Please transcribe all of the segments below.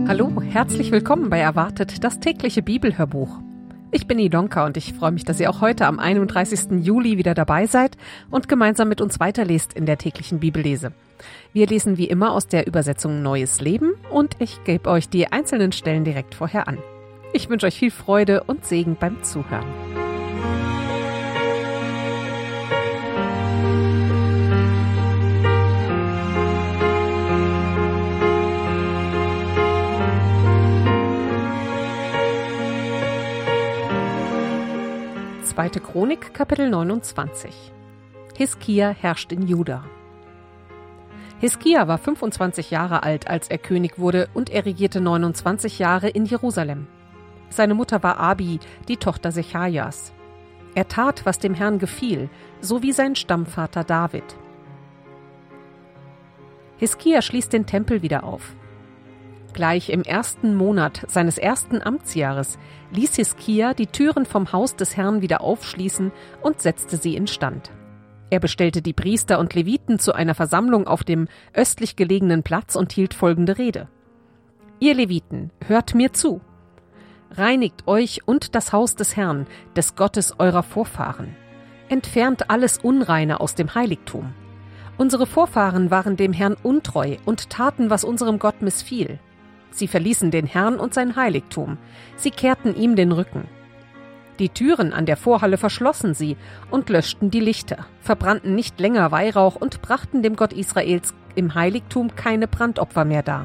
Hallo, herzlich willkommen bei Erwartet, das tägliche Bibelhörbuch. Ich bin Ilonka und ich freue mich, dass ihr auch heute am 31. Juli wieder dabei seid und gemeinsam mit uns weiterlest in der täglichen Bibellese. Wir lesen wie immer aus der Übersetzung Neues Leben und ich gebe euch die einzelnen Stellen direkt vorher an. Ich wünsche euch viel Freude und Segen beim Zuhören. Zweite Chronik, Kapitel 29. Hiskia herrscht in Juda. Hiskia war 25 Jahre alt, als er König wurde, und er regierte 29 Jahre in Jerusalem. Seine Mutter war Abi, die Tochter Sechajas. Er tat, was dem Herrn gefiel, so wie sein Stammvater David. Hiskia schließt den Tempel wieder auf. Gleich im ersten Monat seines ersten Amtsjahres ließ Hiskia die Türen vom Haus des Herrn wieder aufschließen und setzte sie instand. Er bestellte die Priester und Leviten zu einer Versammlung auf dem östlich gelegenen Platz und hielt folgende Rede: Ihr Leviten, hört mir zu. Reinigt euch und das Haus des Herrn, des Gottes eurer Vorfahren. Entfernt alles Unreine aus dem Heiligtum. Unsere Vorfahren waren dem Herrn untreu und taten, was unserem Gott missfiel. Sie verließen den Herrn und sein Heiligtum. Sie kehrten ihm den Rücken. Die Türen an der Vorhalle verschlossen sie und löschten die Lichter, verbrannten nicht länger Weihrauch und brachten dem Gott Israels im Heiligtum keine Brandopfer mehr dar.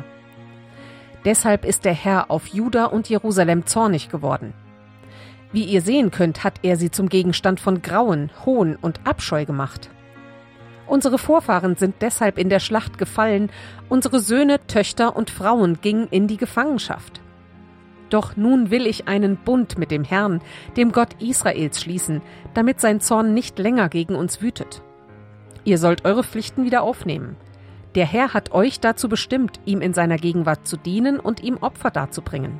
Deshalb ist der Herr auf Juda und Jerusalem zornig geworden. Wie ihr sehen könnt, hat er sie zum Gegenstand von Grauen, Hohn und Abscheu gemacht. Unsere Vorfahren sind deshalb in der Schlacht gefallen, unsere Söhne, Töchter und Frauen gingen in die Gefangenschaft. Doch nun will ich einen Bund mit dem Herrn, dem Gott Israels, schließen, damit sein Zorn nicht länger gegen uns wütet. Ihr sollt eure Pflichten wieder aufnehmen. Der Herr hat euch dazu bestimmt, ihm in seiner Gegenwart zu dienen und ihm Opfer darzubringen.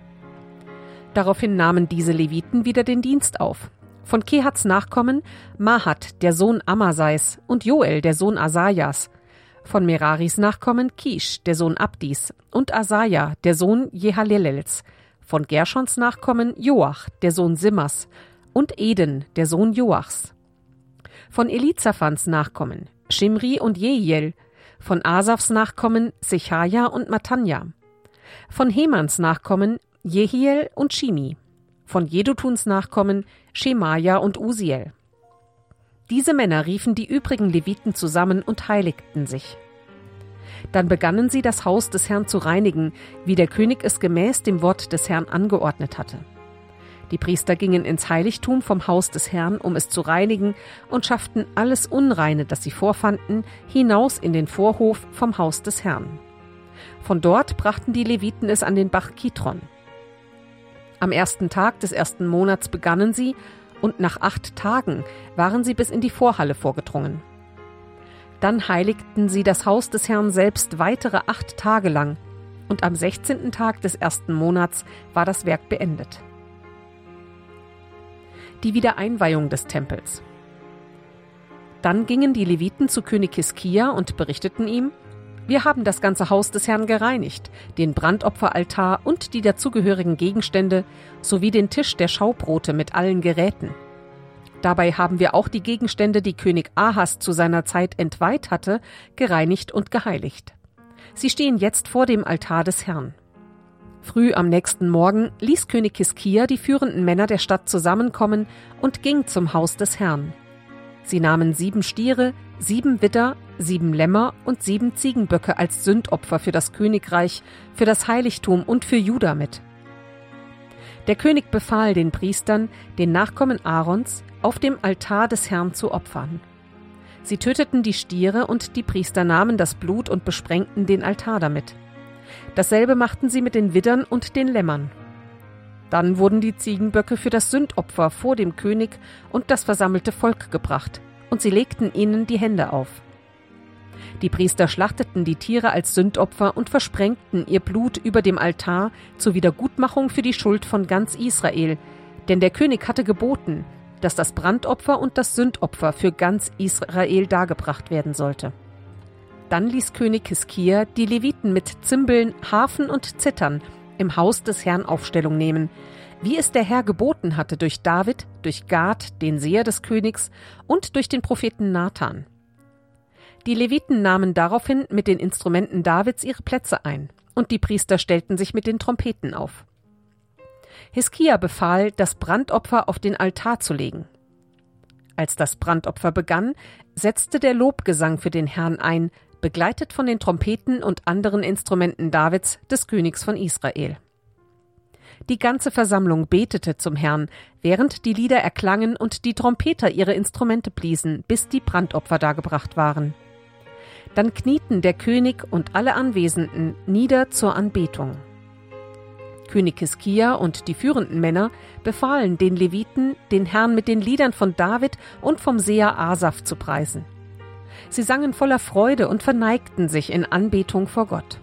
Daraufhin nahmen diese Leviten wieder den Dienst auf. Von Kehats Nachkommen Mahat, der Sohn Amasais, und Joel, der Sohn Asajas. Von Meraris Nachkommen Kisch, der Sohn Abdis, und Asaja, der Sohn Jehalelels. Von Gerschons Nachkommen Joach, der Sohn Simmas, und Eden, der Sohn Joachs. Von Elizaphans Nachkommen Shimri und Jehiel. Von Asafs Nachkommen Sechaja und Matanja. Von Hemans Nachkommen Jehiel und Shimi. Von Jedutuns Nachkommen Schemaja und Usiel. Diese Männer riefen die übrigen Leviten zusammen und heiligten sich. Dann begannen sie, das Haus des Herrn zu reinigen, wie der König es gemäß dem Wort des Herrn angeordnet hatte. Die Priester gingen ins Heiligtum vom Haus des Herrn, um es zu reinigen, und schafften alles Unreine, das sie vorfanden, hinaus in den Vorhof vom Haus des Herrn. Von dort brachten die Leviten es an den Bach Kidron. Am ersten Tag des ersten Monats begannen sie, und nach 8 Tagen waren sie bis in die Vorhalle vorgedrungen. Dann heiligten sie das Haus des Herrn selbst weitere 8 Tage lang, und am 16. Tag des ersten Monats war das Werk beendet. Die Wiedereinweihung des Tempels. Dann gingen die Leviten zu König Hiskia und berichteten ihm: Wir haben das ganze Haus des Herrn gereinigt, den Brandopferaltar und die dazugehörigen Gegenstände, sowie den Tisch der Schaubrote mit allen Geräten. Dabei haben wir auch die Gegenstände, die König Ahas zu seiner Zeit entweiht hatte, gereinigt und geheiligt. Sie stehen jetzt vor dem Altar des Herrn. Früh am nächsten Morgen ließ König Hiskia die führenden Männer der Stadt zusammenkommen und ging zum Haus des Herrn. Sie nahmen 7 Stiere, 7 Widder, 7 Lämmer und 7 Ziegenböcke als Sündopfer für das Königreich, für das Heiligtum und für Juda mit. Der König befahl den Priestern, den Nachkommen Aarons, auf dem Altar des Herrn zu opfern. Sie töteten die Stiere und die Priester nahmen das Blut und besprengten den Altar damit. Dasselbe machten sie mit den Widdern und den Lämmern. Dann wurden die Ziegenböcke für das Sündopfer vor dem König und das versammelte Volk gebracht, und sie legten ihnen die Hände auf. Die Priester schlachteten die Tiere als Sündopfer und versprengten ihr Blut über dem Altar zur Wiedergutmachung für die Schuld von ganz Israel, denn der König hatte geboten, dass das Brandopfer und das Sündopfer für ganz Israel dargebracht werden sollte. Dann ließ König Hiskia die Leviten mit Zimbeln, Harfen und Zithern im Haus des Herrn Aufstellung nehmen, wie es der Herr geboten hatte durch David, durch Gad, den Seher des Königs, und durch den Propheten Nathan. Die Leviten nahmen daraufhin mit den Instrumenten Davids ihre Plätze ein, und die Priester stellten sich mit den Trompeten auf. Hiskia befahl, das Brandopfer auf den Altar zu legen. Als das Brandopfer begann, setzte der Lobgesang für den Herrn ein, begleitet von den Trompeten und anderen Instrumenten Davids, des Königs von Israel. Die ganze Versammlung betete zum Herrn, während die Lieder erklangen und die Trompeter ihre Instrumente bliesen, bis die Brandopfer dargebracht waren. Dann knieten der König und alle Anwesenden nieder zur Anbetung. König Hiskia und die führenden Männer befahlen den Leviten, den Herrn mit den Liedern von David und vom Seher Asaf zu preisen. Sie sangen voller Freude und verneigten sich in Anbetung vor Gott.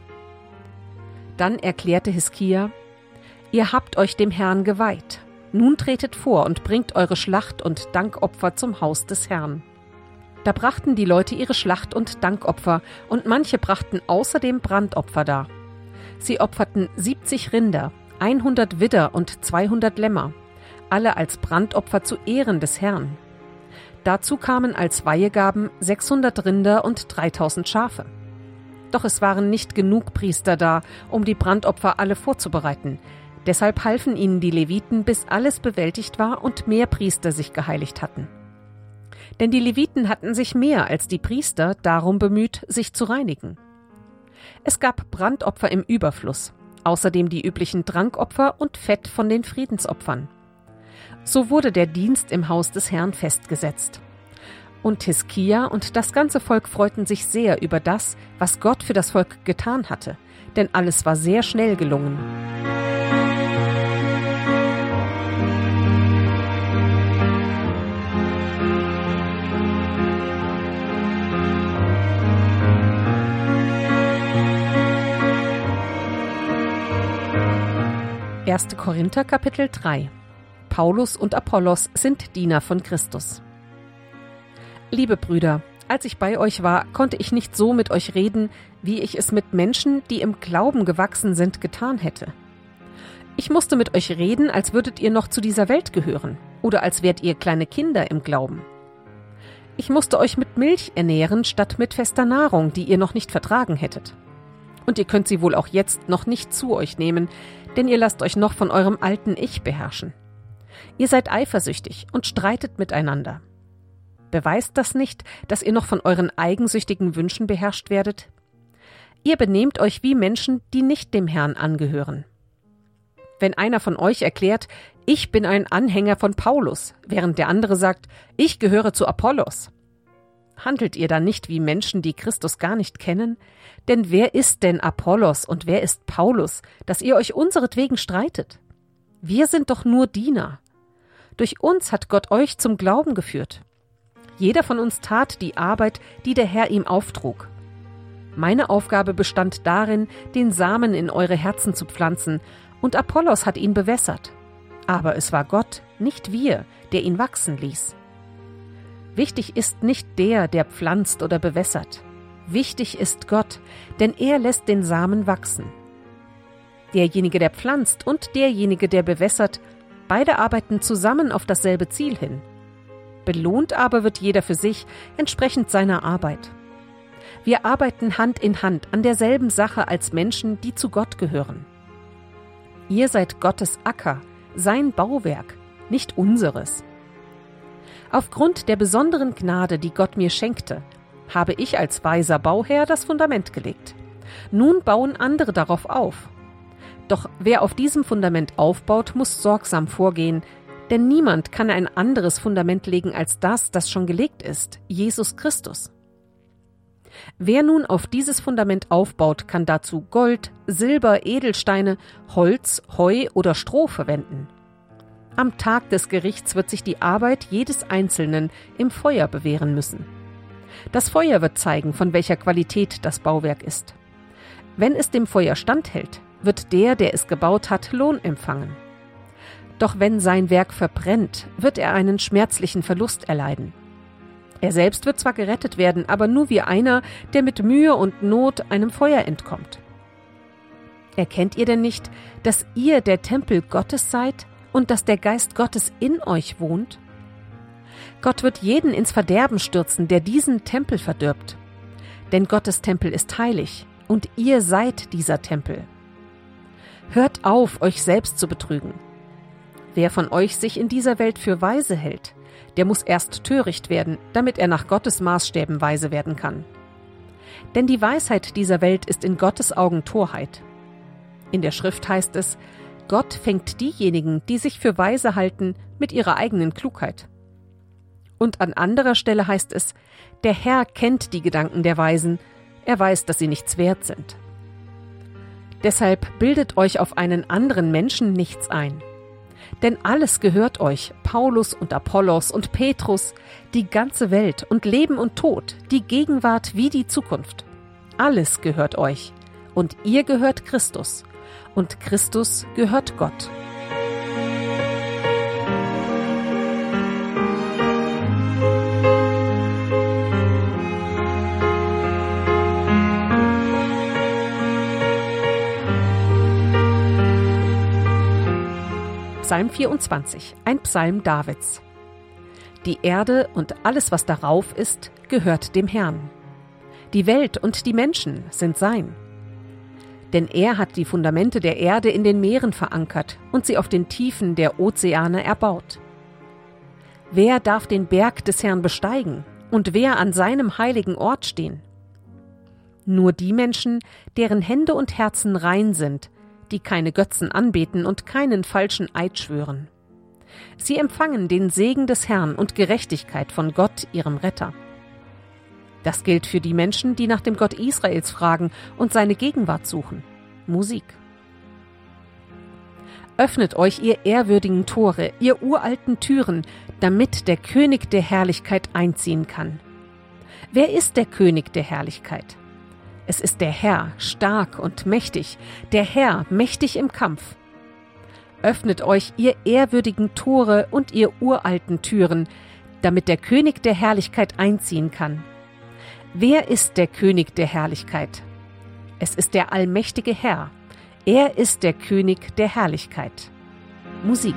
Dann erklärte Hiskia: Ihr habt euch dem Herrn geweiht. Nun tretet vor und bringt eure Schlacht- und Dankopfer zum Haus des Herrn. Da brachten die Leute ihre Schlacht- und Dankopfer, und manche brachten außerdem Brandopfer dar. Sie opferten 70 Rinder, 100 Widder und 200 Lämmer, alle als Brandopfer zu Ehren des Herrn. Dazu kamen als Weihegaben 600 Rinder und 3000 Schafe. Doch es waren nicht genug Priester da, um die Brandopfer alle vorzubereiten. Deshalb halfen ihnen die Leviten, bis alles bewältigt war und mehr Priester sich geheiligt hatten. Denn die Leviten hatten sich mehr als die Priester darum bemüht, sich zu reinigen. Es gab Brandopfer im Überfluss, außerdem die üblichen Trankopfer und Fett von den Friedensopfern. So wurde der Dienst im Haus des Herrn festgesetzt. Und Hiskia und das ganze Volk freuten sich sehr über das, was Gott für das Volk getan hatte, denn alles war sehr schnell gelungen. Erste Korinther Kapitel 3. Paulus und Apollos sind Diener von Christus. Liebe Brüder, als ich bei euch war, konnte ich nicht so mit euch reden, wie ich es mit Menschen, die im Glauben gewachsen sind, getan hätte. Ich musste mit euch reden, als würdet ihr noch zu dieser Welt gehören oder als wärt ihr kleine Kinder im Glauben. Ich musste euch mit Milch ernähren, statt mit fester Nahrung, die ihr noch nicht vertragen hättet. Und ihr könnt sie wohl auch jetzt noch nicht zu euch nehmen, denn ihr lasst euch noch von eurem alten Ich beherrschen. Ihr seid eifersüchtig und streitet miteinander. Beweist das nicht, dass ihr noch von euren eigensüchtigen Wünschen beherrscht werdet? Ihr benehmt euch wie Menschen, die nicht dem Herrn angehören. Wenn einer von euch erklärt, ich bin ein Anhänger von Paulus, während der andere sagt, ich gehöre zu Apollos, handelt ihr dann nicht wie Menschen, die Christus gar nicht kennen? Denn wer ist denn Apollos und wer ist Paulus, dass ihr euch unseretwegen streitet? Wir sind doch nur Diener. Durch uns hat Gott euch zum Glauben geführt. Jeder von uns tat die Arbeit, die der Herr ihm auftrug. Meine Aufgabe bestand darin, den Samen in eure Herzen zu pflanzen, und Apollos hat ihn bewässert. Aber es war Gott, nicht wir, der ihn wachsen ließ. Wichtig ist nicht der pflanzt oder bewässert. Wichtig ist Gott, denn er lässt den Samen wachsen. Derjenige, der pflanzt und derjenige, der bewässert, beide arbeiten zusammen auf dasselbe Ziel hin. Belohnt aber wird jeder für sich, entsprechend seiner Arbeit. Wir arbeiten Hand in Hand an derselben Sache als Menschen, die zu Gott gehören. Ihr seid Gottes Acker, sein Bauwerk, nicht unseres. Aufgrund der besonderen Gnade, die Gott mir schenkte, habe ich als weiser Bauherr das Fundament gelegt. Nun bauen andere darauf auf. Doch wer auf diesem Fundament aufbaut, muss sorgsam vorgehen, denn niemand kann ein anderes Fundament legen als das schon gelegt ist, Jesus Christus. Wer nun auf dieses Fundament aufbaut, kann dazu Gold, Silber, Edelsteine, Holz, Heu oder Stroh verwenden. Am Tag des Gerichts wird sich die Arbeit jedes Einzelnen im Feuer bewähren müssen. Das Feuer wird zeigen, von welcher Qualität das Bauwerk ist. Wenn es dem Feuer standhält, wird der es gebaut hat, Lohn empfangen. Doch wenn sein Werk verbrennt, wird er einen schmerzlichen Verlust erleiden. Er selbst wird zwar gerettet werden, aber nur wie einer, der mit Mühe und Not einem Feuer entkommt. Erkennt ihr denn nicht, dass ihr der Tempel Gottes seid und dass der Geist Gottes in euch wohnt? Gott wird jeden ins Verderben stürzen, der diesen Tempel verdirbt. Denn Gottes Tempel ist heilig und ihr seid dieser Tempel. Hört auf, euch selbst zu betrügen. Wer von euch sich in dieser Welt für weise hält, der muss erst töricht werden, damit er nach Gottes Maßstäben weise werden kann. Denn die Weisheit dieser Welt ist in Gottes Augen Torheit. In der Schrift heißt es, Gott fängt diejenigen, die sich für weise halten, mit ihrer eigenen Klugheit. Und an anderer Stelle heißt es, der Herr kennt die Gedanken der Weisen, er weiß, dass sie nichts wert sind. Deshalb bildet euch auf einen anderen Menschen nichts ein. Denn alles gehört euch, Paulus und Apollos und Petrus, die ganze Welt und Leben und Tod, die Gegenwart wie die Zukunft. Alles gehört euch und ihr gehört Christus und Christus gehört Gott. Psalm 24, ein Psalm Davids. Die Erde und alles, was darauf ist, gehört dem Herrn. Die Welt und die Menschen sind sein. Denn er hat die Fundamente der Erde in den Meeren verankert und sie auf den Tiefen der Ozeane erbaut. Wer darf den Berg des Herrn besteigen und wer an seinem heiligen Ort stehen? Nur die Menschen, deren Hände und Herzen rein sind, die keine Götzen anbeten und keinen falschen Eid schwören. Sie empfangen den Segen des Herrn und Gerechtigkeit von Gott, ihrem Retter. Das gilt für die Menschen, die nach dem Gott Israels fragen und seine Gegenwart suchen. Musik. Öffnet euch, ihr ehrwürdigen Tore, ihr uralten Türen, damit der König der Herrlichkeit einziehen kann. Wer ist der König der Herrlichkeit? Es ist der Herr, stark und mächtig, der Herr, mächtig im Kampf. Öffnet euch, ihr ehrwürdigen Tore und ihr uralten Türen, damit der König der Herrlichkeit einziehen kann. Wer ist der König der Herrlichkeit? Es ist der allmächtige Herr. Er ist der König der Herrlichkeit. Musik.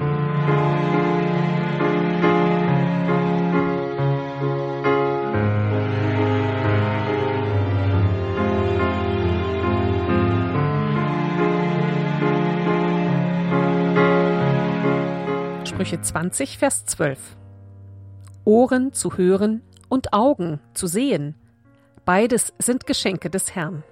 Sprüche 20, Vers 12. Ohren zu hören und Augen zu sehen, beides sind Geschenke des Herrn.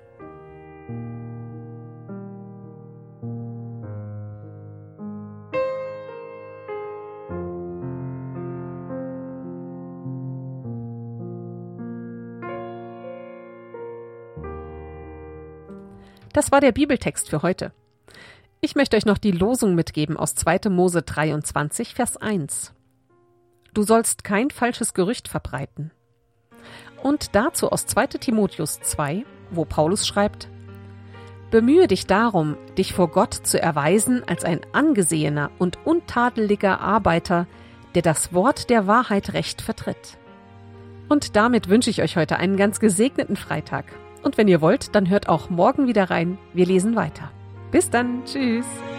Das war der Bibeltext für heute. Ich möchte euch noch die Losung mitgeben aus 2. Mose 23, Vers 1. Du sollst kein falsches Gerücht verbreiten. Und dazu aus 2. Timotheus 2, wo Paulus schreibt: Bemühe dich darum, dich vor Gott zu erweisen als ein angesehener und untadeliger Arbeiter, der das Wort der Wahrheit recht vertritt. Und damit wünsche ich euch heute einen ganz gesegneten Freitag. Und wenn ihr wollt, dann hört auch morgen wieder rein. Wir lesen weiter. Bis dann. Tschüss.